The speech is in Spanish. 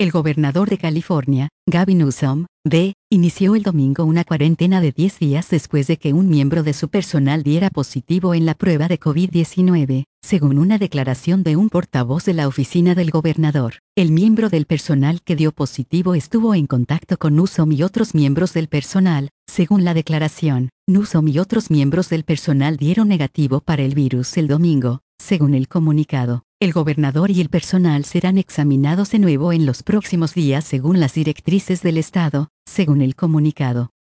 El gobernador de California, Gavin Newsom, inició el domingo una cuarentena de 10 días después de que un miembro de su personal diera positivo en la prueba de COVID-19, según una declaración de un portavoz de la oficina del gobernador. El miembro del personal que dio positivo estuvo en contacto con Newsom y otros miembros del personal, según la declaración. Newsom y otros miembros del personal dieron negativo para el virus el domingo, según el comunicado. El gobernador y el personal serán examinados de nuevo en los próximos días según las directrices del estado, según el comunicado.